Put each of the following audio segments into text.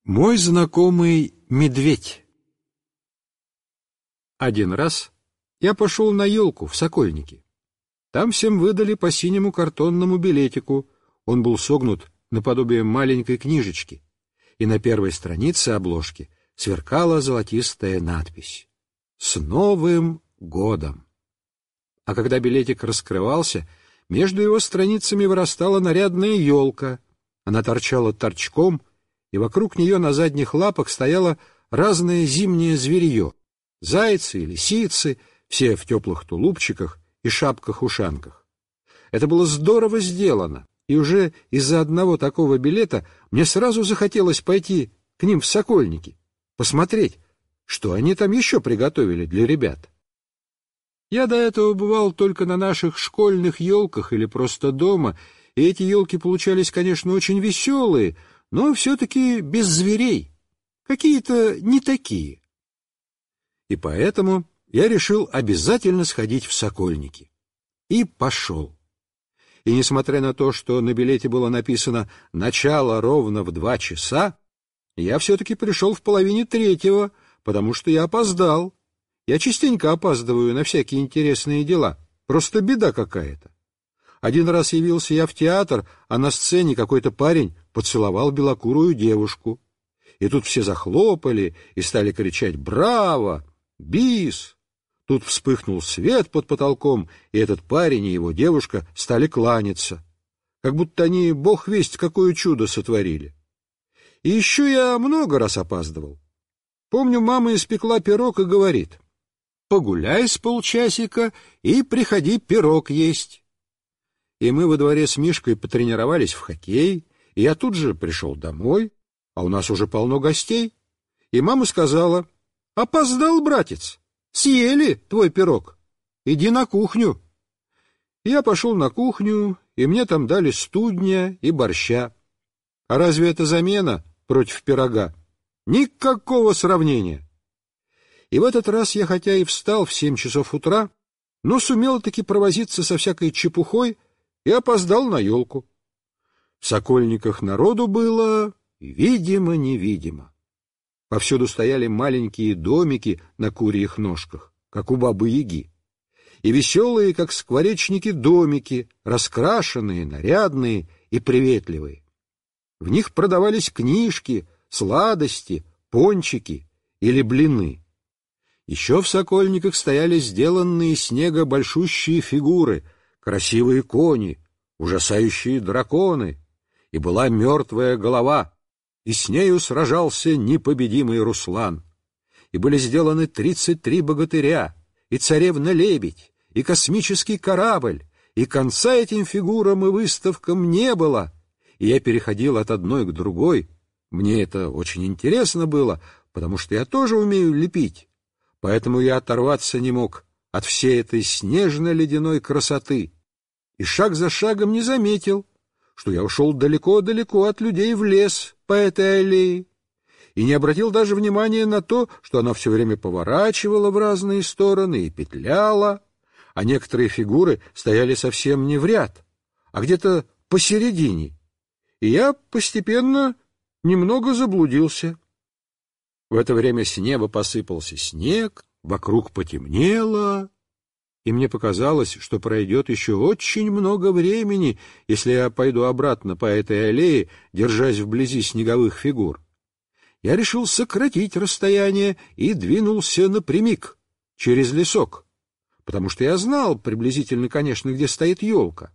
Мой знакомый медведь. Один раз я пошел на елку в Сокольники. Там всем выдали по синему картонному билетику. Он был согнут наподобие маленькой книжечки, и на первой странице обложки сверкала золотистая надпись «С Новым годом!». А когда билетик раскрывался, между его страницами вырастала нарядная елка. Она торчала торчком, и вокруг нее на задних лапах стояло разное зимнее зверье — зайцы и лисицы, все в теплых тулупчиках и шапках-ушанках. Это было здорово сделано, и уже из-за одного такого билета мне сразу захотелось пойти к ним в Сокольники, посмотреть, что они там еще приготовили для ребят. Я до этого бывал только на наших школьных елках или просто дома, и эти елки получались, конечно, очень веселые, но все-таки без зверей, какие-то не такие. И поэтому я решил обязательно сходить в Сокольники. И пошел. И несмотря на то, что на билете было написано «начало ровно в 2 часа», я все-таки пришел в 2:30, потому что я опоздал. Я частенько опаздываю на всякие интересные дела, просто беда какая-то. Один раз явился я в театр, а на сцене какой-то парень поцеловал белокурую девушку. И тут все захлопали и стали кричать «Браво! Бис!». Тут вспыхнул свет под потолком, и этот парень и его девушка стали кланяться, как будто они бог весть какое чудо сотворили. И еще я много раз опаздывал. Помню, мама испекла пирог и говорит: «Погуляй с полчасика и приходи пирог есть». И мы во дворе с Мишкой потренировались в хоккей, и я тут же пришел домой, а у нас уже полно гостей. И мама сказала: «Опоздал, братец, съели твой пирог, иди на кухню». Я пошел на кухню, и мне там дали студня и борща. А разве это замена против пирога? Никакого сравнения. И в этот раз я хотя и встал в 7 часов утра, но сумел таки провозиться со всякой чепухой и опоздал на елку. В Сокольниках народу было видимо-невидимо. Повсюду стояли маленькие домики на курьих ножках, как у Бабы-Яги, и веселые, как скворечники, домики, раскрашенные, нарядные и приветливые. В них продавались книжки, сладости, пончики или блины. Еще в Сокольниках стояли сделанные из снега большущие фигуры, красивые кони, ужасающие драконы, и была мертвая голова, и с нею сражался непобедимый Руслан. И были сделаны 33 богатыря, и царевна-лебедь, и космический корабль, и конца этим фигурам и выставкам не было. И я переходил от одной к другой. Мне это очень интересно было, потому что я тоже умею лепить. Поэтому я оторваться не мог от всей этой снежно-ледяной красоты. И шаг за шагом не заметил, что я ушел далеко-далеко от людей в лес по этой аллее, и не обратил даже внимания на то, что она все время поворачивала в разные стороны и петляла, а некоторые фигуры стояли совсем не в ряд, а где-то посередине, и я постепенно немного заблудился. В это время с неба посыпался снег, вокруг потемнело, и мне показалось, что пройдет еще очень много времени, если я пойду обратно по этой аллее, держась вблизи снеговых фигур. Я решил сократить расстояние и двинулся напрямик, через лесок, потому что я знал приблизительно, конечно, где стоит елка.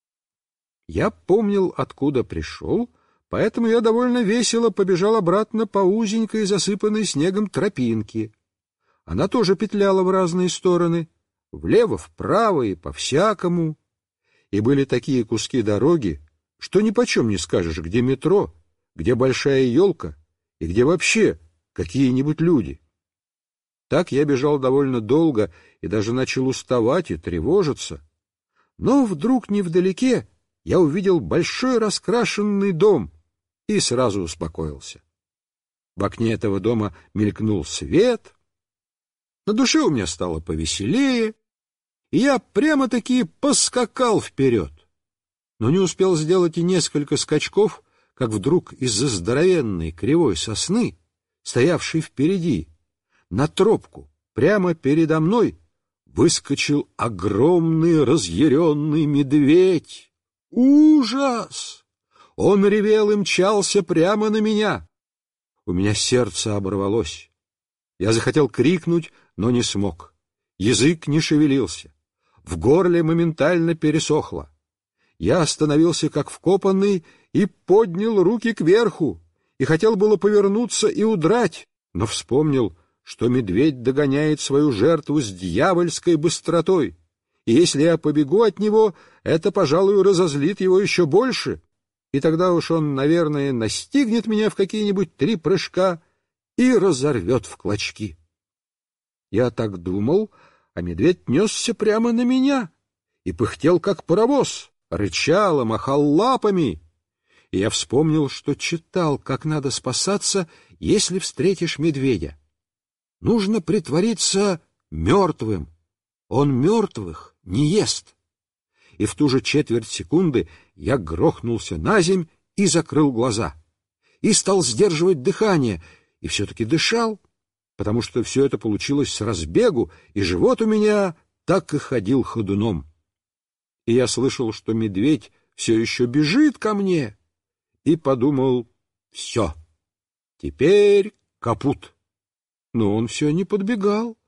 Я помнил, откуда пришел, поэтому я довольно весело побежал обратно по узенькой, засыпанной снегом тропинке. Она тоже петляла в разные стороны, влево, вправо и по-всякому. И были такие куски дороги, что нипочем не скажешь, где метро, где большая елка и где вообще какие-нибудь люди. Так я бежал довольно долго и даже начал уставать и тревожиться. Но вдруг невдалеке я увидел большой раскрашенный дом и сразу успокоился. В окне этого дома мелькнул свет. На душе у меня стало повеселее, и я прямо-таки поскакал вперед. Но не успел сделать и несколько скачков, как вдруг из-за здоровенной кривой сосны, стоявшей впереди, на тропку, прямо передо мной, выскочил огромный разъяренный медведь. Ужас! Он ревел и мчался прямо на меня. У меня сердце оборвалось. Я захотел крикнуть, но не смог. Язык не шевелился. В горле моментально пересохло. Я остановился как вкопанный и поднял руки кверху, и хотел было повернуться и удрать, но вспомнил, что медведь догоняет свою жертву с дьявольской быстротой, и если я побегу от него, это, пожалуй, разозлит его еще больше, и тогда уж он, наверное, настигнет меня в какие-нибудь 3 прыжка и разорвет в клочки. Я так думал, а медведь несся прямо на меня и пыхтел, как паровоз, рычал и махал лапами. И я вспомнил, что читал, как надо спасаться, если встретишь медведя. Нужно притвориться мертвым. Он мертвых не ест. И в ту же четверть секунды я грохнулся наземь и закрыл глаза. И стал сдерживать дыхание, и все-таки дышал, потому что все это получилось с разбегу, и живот у меня так и ходил ходуном. И я слышал, что медведь все еще бежит ко мне, и подумал: все, теперь капут. Но он все не подбегал.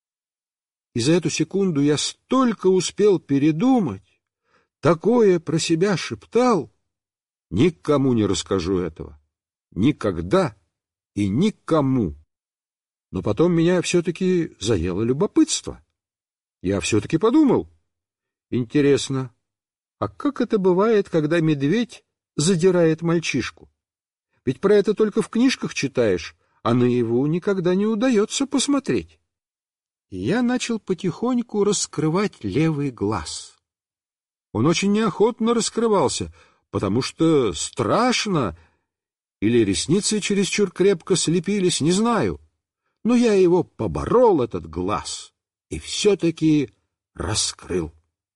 И за эту секунду я столько успел передумать, такое про себя шептал. Никому не расскажу этого. Никогда и никому. Но потом меня все-таки заело любопытство. Я все-таки подумал: интересно, а как это бывает, когда медведь задирает мальчишку? Ведь про это только в книжках читаешь, а наяву никогда не удается посмотреть. И я начал потихоньку раскрывать левый глаз. Он очень неохотно раскрывался, потому что страшно, или ресницы чересчур крепко слепились, не знаю. Но я его поборол, этот глаз, и все-таки раскрыл.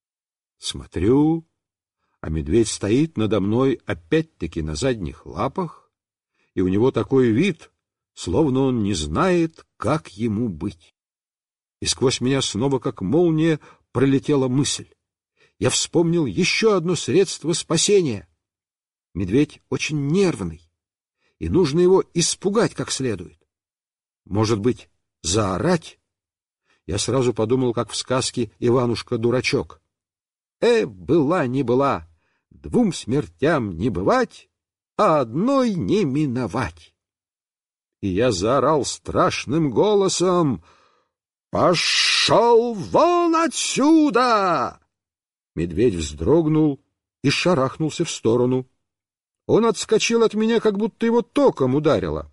Смотрю, а медведь стоит надо мной опять-таки на задних лапах, и у него такой вид, словно он не знает, как ему быть. И сквозь меня снова, как молния, пролетела мысль. Я вспомнил еще одно средство спасения. Медведь очень нервный, и нужно его испугать как следует. Может быть, заорать? Я сразу подумал, как в сказке «Иванушка-дурачок». Была не была, 2 смертям не бывать, а одной не миновать. И я заорал страшным голосом: «Пошел вон отсюда!» Медведь вздрогнул и шарахнулся в сторону. Он отскочил от меня, как будто его током ударило.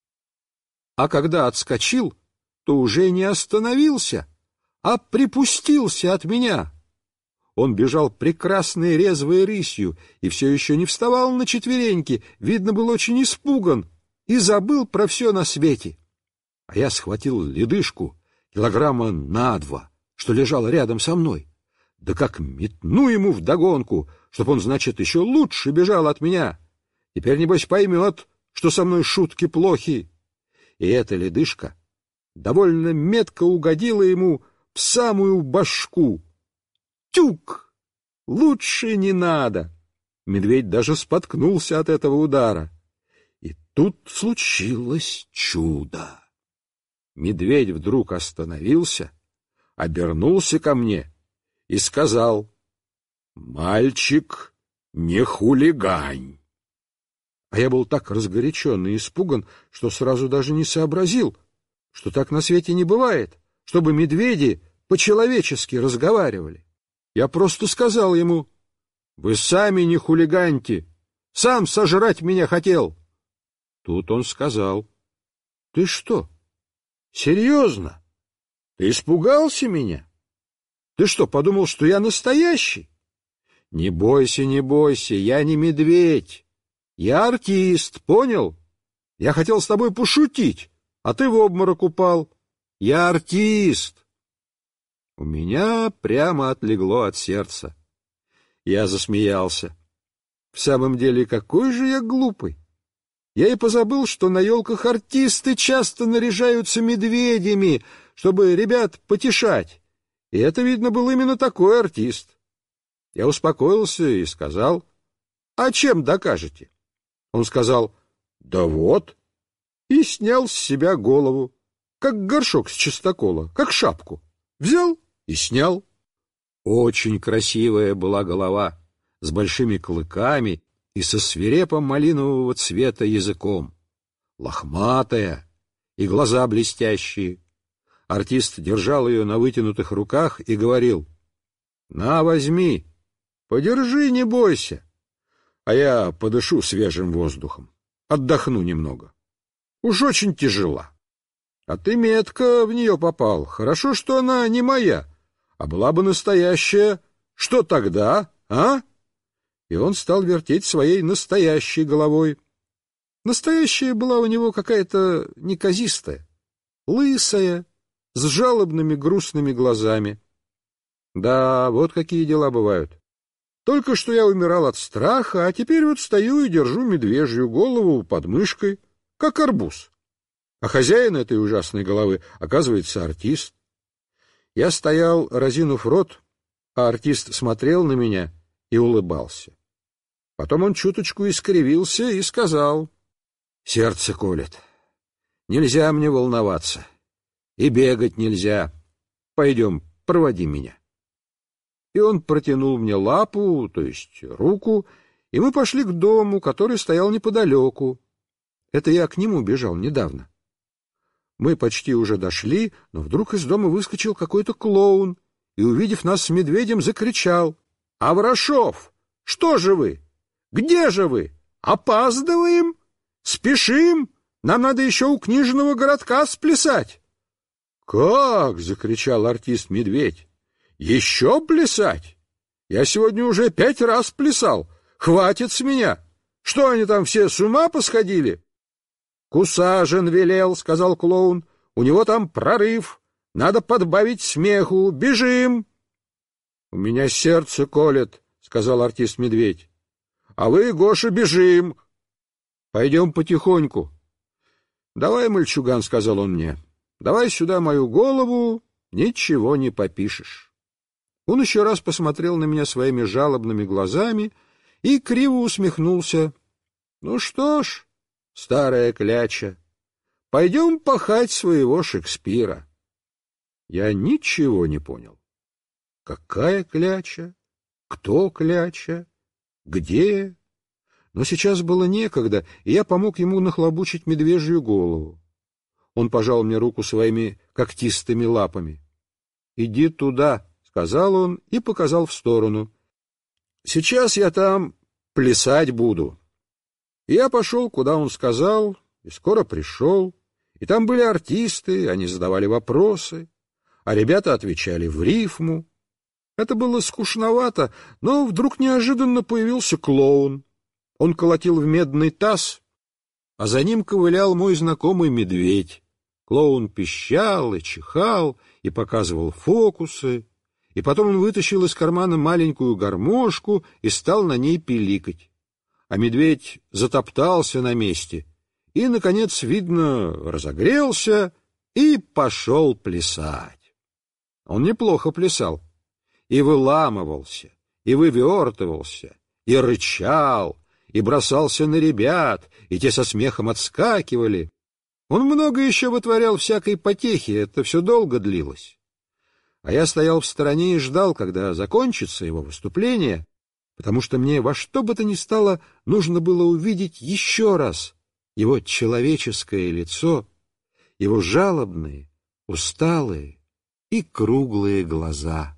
А когда отскочил, то уже не остановился, а припустился от меня. Он бежал прекрасной резвой рысью и все еще не вставал на четвереньки, видно, был очень испуган и забыл про все на свете. А я схватил ледышку 2 килограмма, что лежала рядом со мной. Да как метну ему вдогонку, чтоб он, значит, еще лучше бежал от меня. Теперь, небось, поймет, что со мной шутки плохи. И эта ледышка довольно метко угодила ему в самую башку. Тюк! Лучше не надо. Медведь даже споткнулся от этого удара. И тут случилось чудо. Медведь вдруг остановился, обернулся ко мне и сказал: «Мальчик, не хулигань». А я был так разгорячен и испуган, что сразу даже не сообразил, что так на свете не бывает, чтобы медведи по-человечески разговаривали. Я просто сказал ему: «Вы сами не хулиганьте, сам сожрать меня хотел». Тут он сказал: «Ты что, серьезно? Ты испугался меня? Ты что, подумал, что я настоящий? Не бойся, не бойся, я не медведь. Я артист, понял? Я хотел с тобой пошутить, а ты в обморок упал. Я артист». У меня прямо отлегло от сердца. Я засмеялся. В самом деле, какой же я глупый! Я и позабыл, что на елках артисты часто наряжаются медведями, чтобы ребят потешать. И это, видно, был именно такой артист. Я успокоился и сказал: «А чем докажете?» Он сказал: «Да вот». И снял с себя голову, как горшок с чистокола, как шапку. Взял и снял. Очень красивая была голова, с большими клыками и со свирепым малинового цвета языком. Лохматая и глаза блестящие. Артист держал ее на вытянутых руках и говорил: «На, возьми, подержи, не бойся, а я подышу свежим воздухом, отдохну немного. Уж очень тяжела. А ты метко в нее попал. Хорошо, что она не моя, а была бы настоящая. Что тогда, а?» И он стал вертеть своей настоящей головой. Настоящая была у него какая-то неказистая, лысая, с жалобными грустными глазами. Да, вот какие дела бывают. Только что я умирал от страха, а теперь вот стою и держу медвежью голову под мышкой, как арбуз. А хозяин этой ужасной головы, оказывается, артист. Я стоял, разинув рот, а артист смотрел на меня и улыбался. Потом он чуточку искривился и сказал: «Сердце колет. Нельзя мне волноваться. И бегать нельзя. Пойдем, проводи меня». И он протянул мне лапу, то есть руку, и мы пошли к дому, который стоял неподалеку. Это я к нему бежал недавно. Мы почти уже дошли, но вдруг из дома выскочил какой-то клоун и, увидев нас с медведем, закричал: «Аврашов, что же вы? Где же вы? Опаздываем? Спешим? Нам надо еще у книжного городка сплясать». «Как?» — закричал артист-медведь. «Еще плясать? Я сегодня уже 5 раз плясал. Хватит с меня. Что они там все с ума посходили?» «Кусажин велел», — сказал клоун. «У него там прорыв. Надо подбавить смеху. Бежим!» «У меня сердце колет», — сказал артист-медведь. «А вы, Гоша, бежим. Пойдем потихоньку». «Давай, мальчуган», — сказал он мне, — «давай сюда мою голову, ничего не попишешь». Он еще раз посмотрел на меня своими жалобными глазами и криво усмехнулся. «Ну что ж, старая кляча, пойдем пахать своего Шекспира». Я ничего не понял. Какая кляча? Кто кляча? Где? Но сейчас было некогда, и я помог ему нахлобучить медвежью голову. Он пожал мне руку своими когтистыми лапами. «Иди туда», — сказал он и показал в сторону. «Сейчас я там плясать буду». И я пошел, куда он сказал, и скоро пришел. И там были артисты, они задавали вопросы, а ребята отвечали в рифму. Это было скучновато, но вдруг неожиданно появился клоун. Он колотил в медный таз, а за ним ковылял мой знакомый медведь. Клоун пищал и чихал и показывал фокусы, и потом он вытащил из кармана маленькую гармошку и стал на ней пиликать. А медведь затоптался на месте и, наконец, видно, разогрелся и пошел плясать. Он неплохо плясал. И выламывался, и вывертывался, и рычал, и бросался на ребят, и те со смехом отскакивали. Он много еще вытворял всякой потехи, это все долго длилось. А я стоял в стороне и ждал, когда закончится его выступление, потому что мне во что бы то ни стало нужно было увидеть еще раз его человеческое лицо, его жалобные, усталые и круглые глаза.